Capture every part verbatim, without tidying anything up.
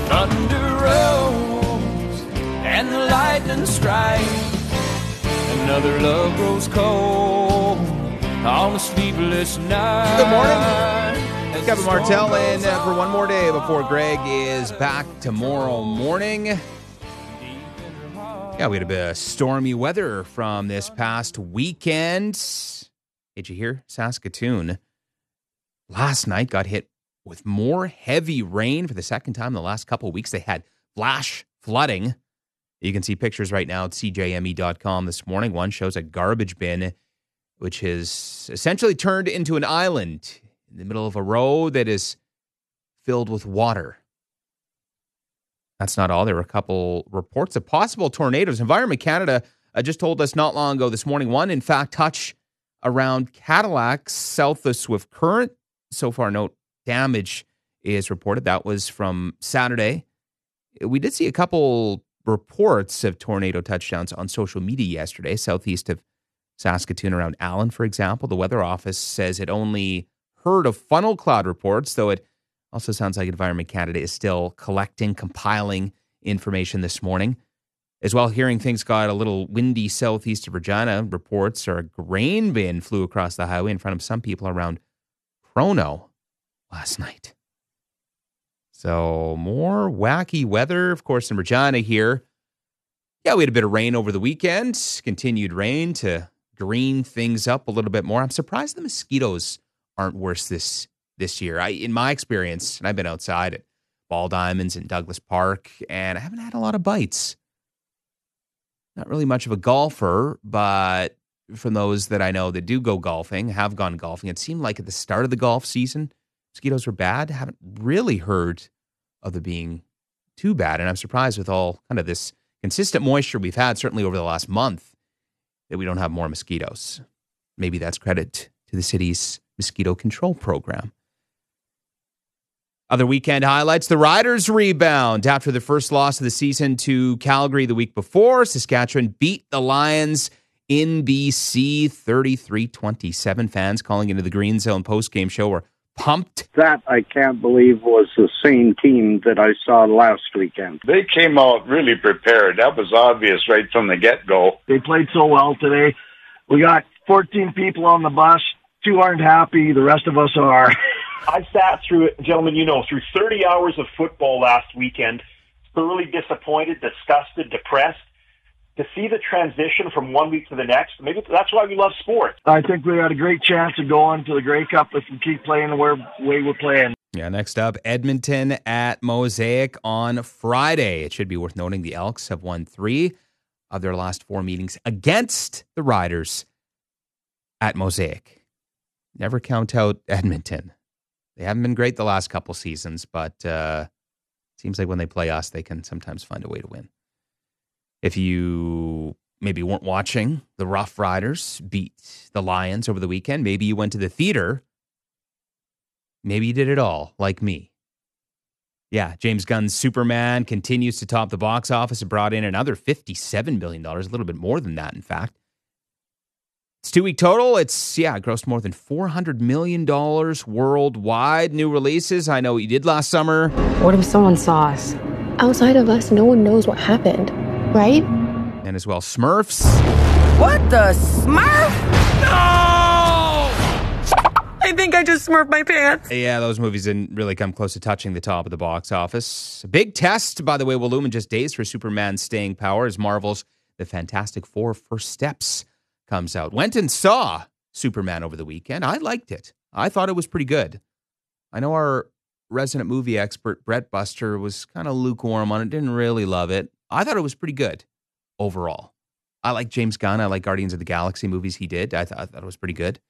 Thunder rolls and the lightning strikes. Another love grows cold on a sleepless night. Good morning. Kevin Martell in uh, for one more day before Greg is back tomorrow morning. Yeah, we had a bit of stormy weather from this past weekend. Did you hear? Saskatoon last night got hit with more heavy rain for the second time in the last couple of weeks. They had flash flooding. You can see pictures right now at C J M E dot com this morning. One shows a garbage bin, which is essentially turned into an island in the middle of a road that is filled with water. That's not all. There were a couple reports of possible tornadoes. Environment Canada uh, just told us not long ago this morning, one, in fact, touched around Cadillac south of Swift Current. So far, no damage is reported. That was from Saturday. We did see a couple reports of tornado touchdowns on social media yesterday, southeast of Saskatoon around Allen, for example. The Weather Office says it only heard of funnel cloud reports, though it also sounds like Environment Canada is still collecting, compiling information this morning. As well, hearing things got a little windy southeast of Regina. Reports are a grain bin flew across the highway in front of some people around Chrono last night. So more wacky weather, of course, in Regina here. Yeah, we had a bit of rain over the weekend. Continued rain to green things up a little bit more. I'm surprised the mosquitoes aren't worse this this year. I, in my experience, and I've been outside at Ball Diamonds in Douglas Park, and I haven't had a lot of bites. Not really much of a golfer, but from those that I know that do go golfing, have gone golfing, it seemed like at the start of the golf season, mosquitoes were bad. Haven't really heard of them being too bad. And I'm surprised with all kind of this consistent moisture we've had, certainly over the last month, that we don't have more mosquitoes. Maybe that's credit to the city's mosquito control program. Other weekend highlights, the Riders rebound after the first loss of the season to Calgary the week before. Saskatchewan beat the Lions in B C thirty-three twenty-seven. Fans calling into the Green Zone postgame show were pumped. That, I can't believe, was the same team that I saw last weekend. They came out really prepared. That was obvious right from the get-go. They played so well today. We got fourteen people on the bus. Two aren't happy. The rest of us are. I sat through it, gentlemen, you know, through thirty hours of football last weekend, thoroughly disappointed, disgusted, depressed. To see the transition from one week to the next, maybe that's why we love sport. I think we had a great chance of going to the Grey Cup if we keep playing the way we're playing. Yeah, next up, Edmonton at Mosaic on Friday. It should be worth noting the Elks have won three of their last four meetings against the Riders at Mosaic. Never count out Edmonton. They haven't been great the last couple seasons, but uh, it seems like when they play us, they can sometimes find a way to win. If you maybe weren't watching, the Rough Riders beat the Lions over the weekend. Maybe you went to the theater. Maybe you did it all, like me. Yeah, James Gunn's Superman continues to top the box office. It brought in another fifty-seven million dollars, a little bit more than that, in fact. It's two-week total. It's, yeah, grossed more than four hundred million dollars worldwide. New releases. I know what you did last summer. What if someone saw us? Outside of us, no one knows what happened, right? And as well, Smurfs. What the Smurf? No! I think I just smurfed my pants. Yeah, those movies didn't really come close to touching the top of the box office. A big test, by the way, will loom in just days for Superman's staying power as Marvel's The Fantastic Four First Steps comes out. Went and saw Superman over the weekend. I liked it. I thought it was pretty good. I know our resident movie expert, Brett Buster, was kind of lukewarm on it, didn't really love it. I thought it was pretty good overall. I like James Gunn. I like Guardians of the Galaxy movies he did. I, th- I thought it was pretty good.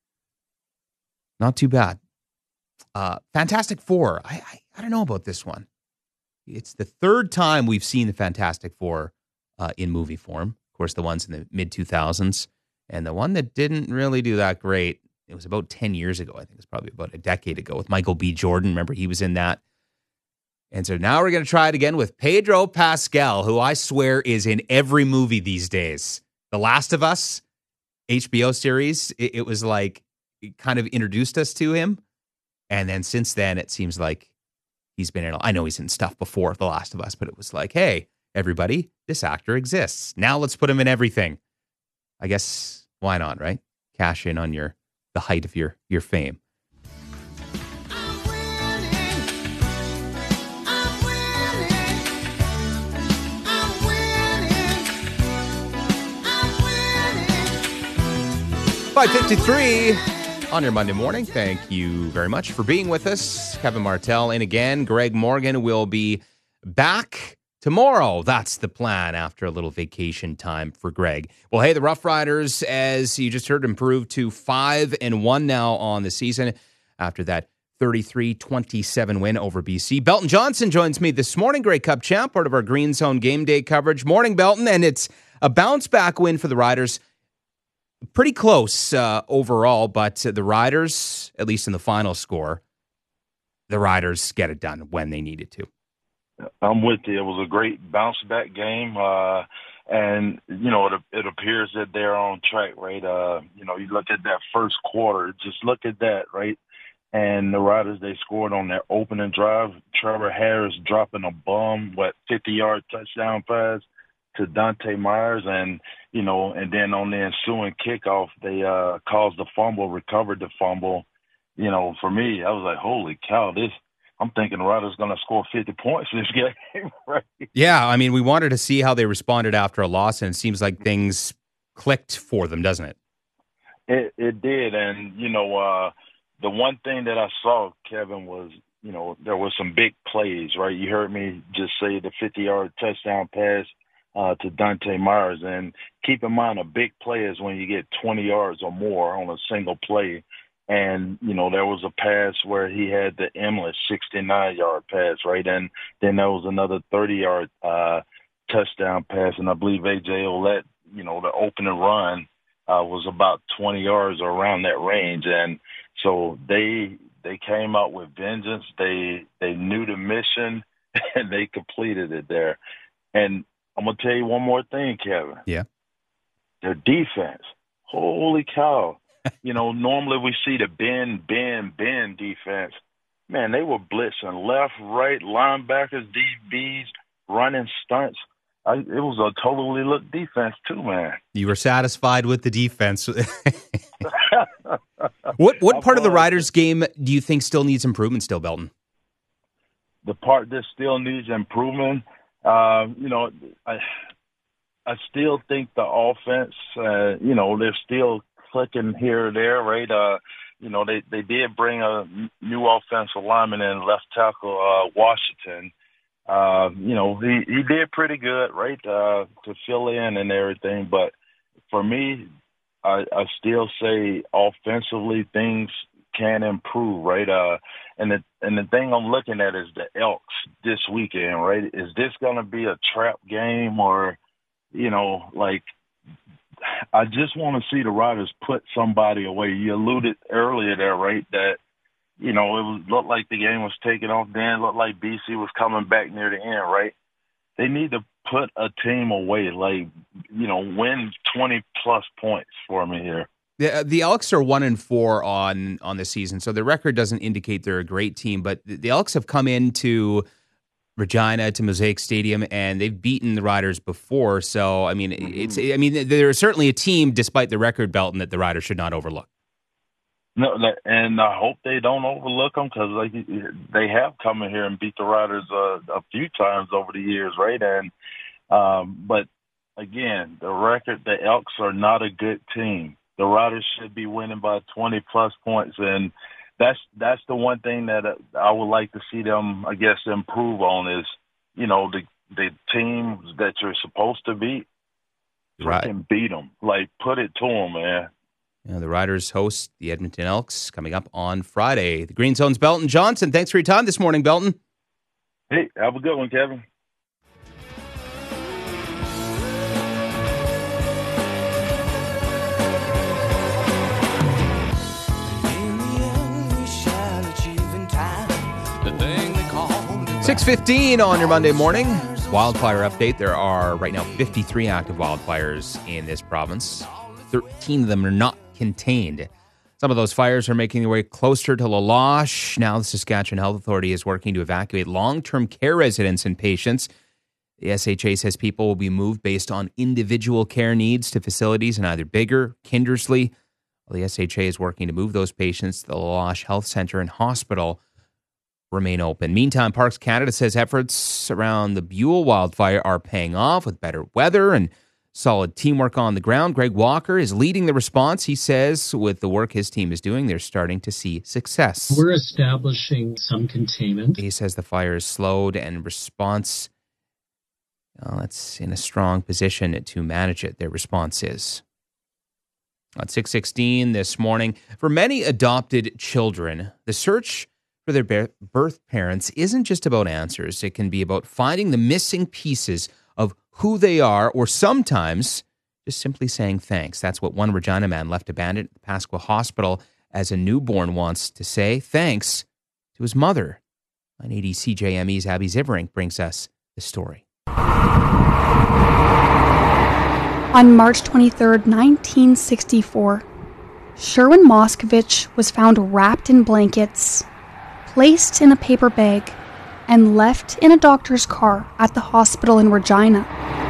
Not too bad. Uh, Fantastic Four. I, I I don't know about this one. It's the third time we've seen the Fantastic Four uh, in movie form. Of course, the ones in the mid two thousands. And the one that didn't really do that great, it was about ten years ago. I think it was probably about a decade ago with Michael B. Jordan. Remember, he was in that. And so now we're going to try it again with Pedro Pascal, who I swear is in every movie these days. The Last of Us, H B O series, it, it was like, it kind of introduced us to him. And then since then, it seems like he's been in. I know he's in stuff before The Last of Us, but it was like, hey, everybody, this actor exists. Now let's put him in everything. I guess why not, right? Cash in on your the height of your your fame. five fifty-three on your Monday morning. Thank you very much for being with us. Kevin Martell in again. Greg Morgan will be back tomorrow. That's the plan after a little vacation time for Greg. Well, hey, the Rough Riders, as you just heard, improved to five and one now on the season after that thirty-three twenty-seven win over B C. Belton Johnson joins me this morning, Grey Cup champ, part of our Green Zone game day coverage. Morning, Belton, and it's a bounce back win for the Riders. Pretty close uh, overall, but the Riders, at least in the final score, the Riders get it done when they needed to. I'm with you. It was a great bounce back game. Uh, and, you know, it, it appears that they're on track, right? Uh, you know, you look at that first quarter, just look at that, right? And the Riders, they scored on their opening drive. Trevor Harris dropping a bomb, what, fifty-yard touchdown pass to Dante Myers. And, you know, and then on the ensuing kickoff, they uh, caused the fumble, recovered the fumble. You know, for me, I was like, holy cow, this – I'm thinking the Riders going to score fifty points this game, right? Yeah, I mean, we wanted to see how they responded after a loss, and it seems like things clicked for them, doesn't it? It, it did, and, you know, uh, the one thing that I saw, Kevin, was, you know, there was some big plays, right? You heard me just say the fifty-yard touchdown pass uh, to Dante Myers, and keep in mind a big play is when you get twenty yards or more on a single play. And, you know, there was a pass where he had the Emlett sixty-nine-yard pass, right? And then there was another thirty-yard uh, touchdown pass. And I believe A J Olette, you know, the opening run uh, was about twenty yards or around that range. And so they they came out with vengeance. They they knew the mission, and they completed it there. And I'm going to tell you one more thing, Kevin. Yeah. Their defense. Holy cow. You know, normally we see the bend, bend, bend defense. Man, they were blitzing left, right, linebackers, D Bs, running stunts. I, it was a totally look defense too, man. You were satisfied with the defense. what what part of the Riders game do you think still needs improvement still, Belton? The part that still needs improvement, uh, you know, I, I still think the offense, uh, you know, they're still clicking here or there, right? Uh, you know, they, they did bring a new offensive lineman in, left tackle uh, Washington. Uh, you know, he, he did pretty good, right, uh, to fill in and everything. But for me, I, I still say offensively things can improve, right? Uh, and the and the thing I'm looking at is the Elks this weekend, right? Is this going to be a trap game or, you know, like – I just want to see the Riders put somebody away. You alluded earlier there, right, that, you know, it was, looked like the game was taking off. Then it looked like B C was coming back near the end, right? They need to put a team away, like, you know, win twenty-plus points for me here. The, the Elks are one and four on, on the season, so the record doesn't indicate they're a great team, but the, the Elks have come into Regina to Mosaic Stadium, and they've beaten the Riders before. So, I mean, it's I mean, they're certainly a team, despite the record, Belton, that the Riders should not overlook. No, and I hope they don't overlook them because like they have come in here and beat the Riders uh, a few times over the years, right? And um, but again, the record, the Elks are not a good team. The Riders should be winning by twenty plus points, and That's that's the one thing that I would like to see them, I guess, improve on is, you know, the the teams that you're supposed to beat, right? Can beat them, like put it to them, man. Yeah, the Riders host the Edmonton Elks coming up on Friday. The Green Zone's Belton Johnson. Thanks for your time this morning, Belton. Hey, have a good one, Kevin. six fifteen on your Monday morning. Wildfire update. There are right now fifty-three active wildfires in this province. thirteen of them are not contained. Some of those fires are making their way closer to La Loche. Now the Saskatchewan Health Authority is working to evacuate long-term care residents and patients. The S H A says people will be moved based on individual care needs to facilities in either Biggar, Kindersley. Well, the S H A is working to move those patients to the La Loche Health Centre and Hospital remain open. Meantime, Parks Canada says efforts around the Buell wildfire are paying off with better weather and solid teamwork on the ground. Greg Walker is leading the response. He says with the work his team is doing, they're starting to see success. We're establishing some containment. He says the fire is slowed and response, well, it's in a strong position to manage it. Their response is. At six sixteen this morning, for many adopted children, the search for their birth parents isn't just about answers. It can be about finding the missing pieces of who they are, or sometimes just simply saying thanks. That's what one Regina man left abandoned at the Pasqua Hospital as a newborn wants to say thanks to his mother. nine eighty C J M E's Abby Ziverink brings us the story. On March twenty-third, nineteen sixty-four, Sherwin Moscovich was found wrapped in blankets, placed in a paper bag, and left in a doctor's car at the hospital in Regina.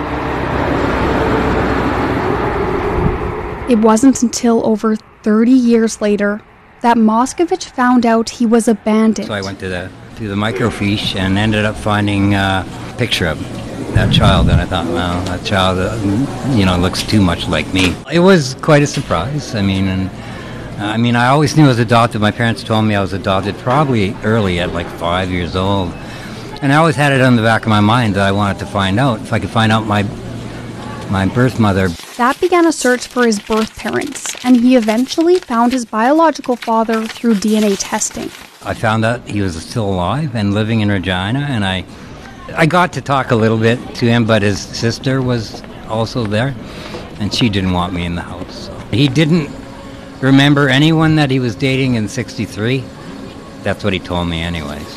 It wasn't until over thirty years later that Moscovich found out he was abandoned. So I went to the to the microfiche and ended up finding a picture of that child, and I thought, well, that child, uh, you know, looks too much like me. It was quite a surprise. I mean, and I mean, I always knew I was adopted. My parents told me I was adopted probably early, at like five years old. And I always had it on the back of my mind that I wanted to find out if I could find out my my birth mother. That began a search for his birth parents, and he eventually found his biological father through D N A testing. I found out he was still alive and living in Regina, and I I got to talk a little bit to him, but his sister was also there, and she didn't want me in the house. So. He didn't remember anyone that he was dating in sixty-three. That's what he told me anyways.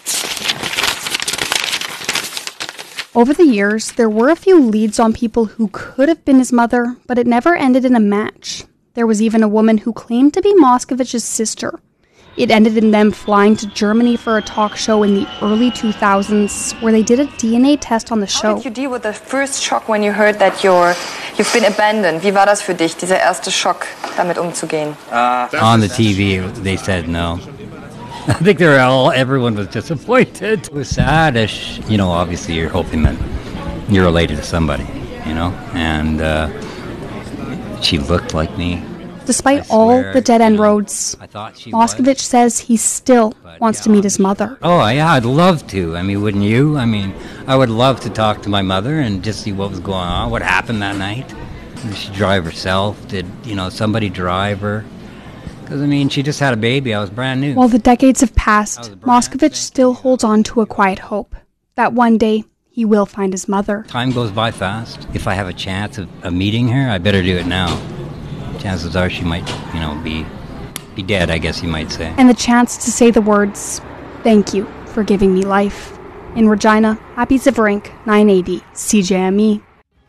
Over the years, there were a few leads on people who could have been his mother, but it never ended in a match. There was even a woman who claimed to be Moscovich's sister. It ended in them flying to Germany for a talk show in the early two thousands, where they did a D N A test on the show. How did you deal with the first shock when you heard that you're, you've been abandoned? Wie war das für dich, dieser erste Schock, damit umzugehen? Uh, on the T V, they said no. I think they were all, everyone was disappointed. It was sad. As, you know, obviously you're hoping that you're related to somebody, you know, and uh, she looked like me. Despite all the dead-end roads, Moscovich says he still wants to meet his mother. Oh, yeah, I'd love to. I mean, wouldn't you? I mean, I would love to talk to my mother and just see what was going on, what happened that night. Did she drive herself? Did, you know, somebody drive her? Because, I mean, she just had a baby. I was brand new. While the decades have passed, Moscovich still holds on to a quiet hope that one day he will find his mother. Time goes by fast. If I have a chance of, of meeting her, I better do it now. Chances are she might, you know, be be dead, I guess you might say. And the chance to say the words, "Thank you for giving me life." In Regina, Abby Ziverink, nine eighty C J M E.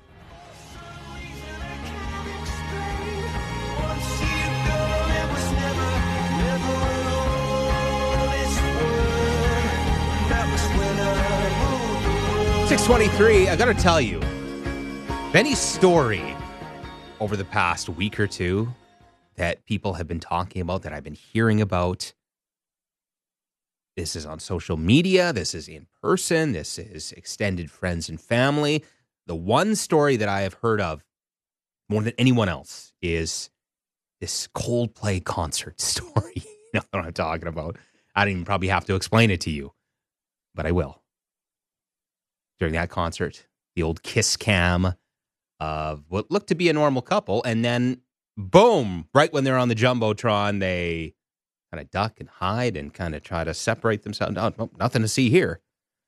six twenty-three, I gotta tell you, Benny's story over the past week or two that people have been talking about, that I've been hearing about. This is on social media, this is in person, this is extended friends and family. The one story that I have heard of more than anyone else is this Coldplay concert story. You know what I'm talking about. I don't even probably have to explain it to you, but I will. During that concert, the old kiss cam of what looked to be a normal couple, and then boom, right when they're on the Jumbotron, they kind of duck and hide and kind of try to separate themselves. No, no, nothing to see here.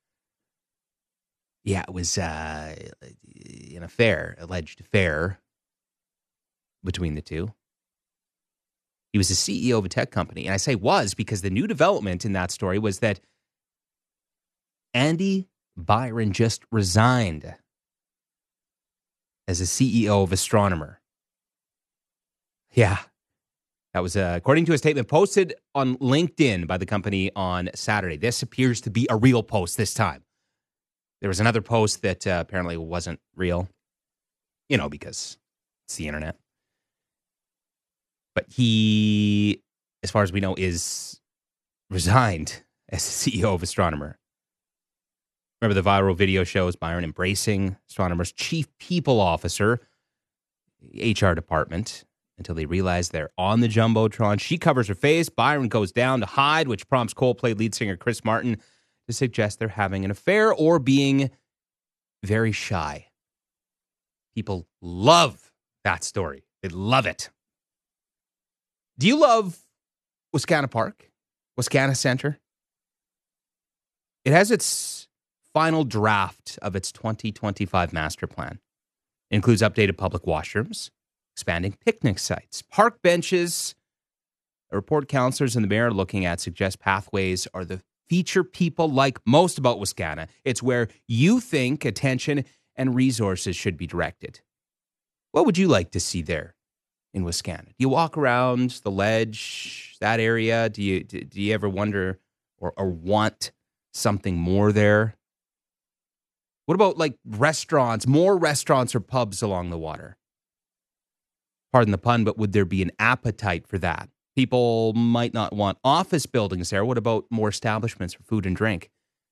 Yeah, it was uh, an affair, alleged affair between the two. He was the C E O of a tech company, and I say was because the new development in that story was that Andy Byron just resigned as a C E O of Astronomer. Yeah. That was uh, according to a statement posted on LinkedIn by the company on Saturday. This appears to be a real post this time. There was another post that uh, apparently wasn't real, you know, because it's the internet. But he, as far as we know, is resigned as the C E O of Astronomer. Remember the viral video shows Byron embracing Astronomer's chief people officer, H R department, until they realize they're on the Jumbotron. She covers her face. Byron goes down to hide, which prompts Coldplay lead singer Chris Martin to suggest they're having an affair or being very shy. People love that story. They love it. Do you love Wascana Park? Wascana Center? It has its final draft of its twenty twenty-five master plan. It includes updated public washrooms, expanding picnic sites, park benches. A report counselors and the mayor are looking at suggest pathways are the feature people like most about Wascana. It's where you think attention and resources should be directed. What would you like to see there in Wascana? Do you walk around the ledge, that area? Do you do, do you ever wonder or, or want something more there? What about like restaurants, more restaurants or pubs along the water? Pardon the pun, but would there be an appetite for that? People might not want office buildings there. What about more establishments for food and drink?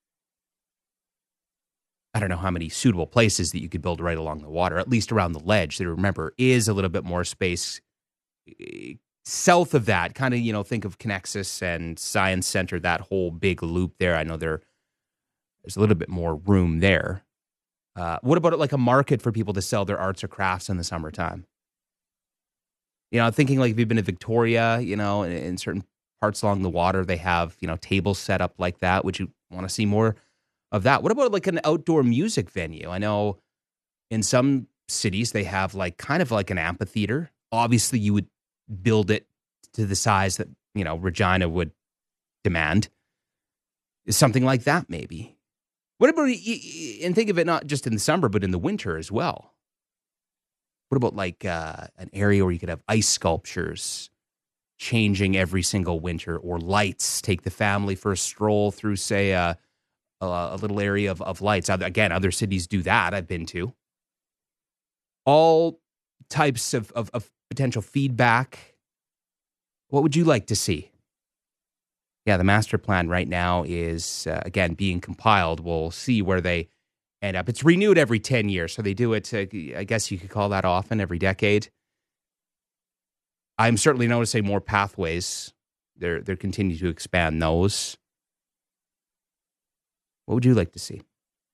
I don't know how many suitable places that you could build right along the water, at least around the ledge. That, remember, is a little bit more space south of that. Kind of, you know, think of Connexus and Science Center, that whole big loop there. I know there, there's a little bit more room there. Uh, what about like a market for people to sell their arts or crafts in the summertime? You know, thinking like if you've been to Victoria, you know, in, in certain parts along the water, they have, you know, tables set up like that. Would you want to see more of that? What about like an outdoor music venue? I know in some cities they have like kind of like an amphitheater. Obviously, you would build it to the size that, you know, Regina would demand. Something like that, maybe. What about, and think of it not just in the summer, but in the winter as well. What about like uh, an area where you could have ice sculptures changing every single winter, or lights? Take the family for a stroll through, say, a, a, a little area of, of lights. Again, other cities do that. I've been to. All types of, of, of potential feedback. What would you like to see? Yeah, the master plan right now is, uh, again, being compiled. We'll see where they end up. It's renewed every ten years, so they do it, uh, I guess you could call that often, every decade. I'm certainly noticing more pathways. They're, they're continuing to expand those. What would you like to see?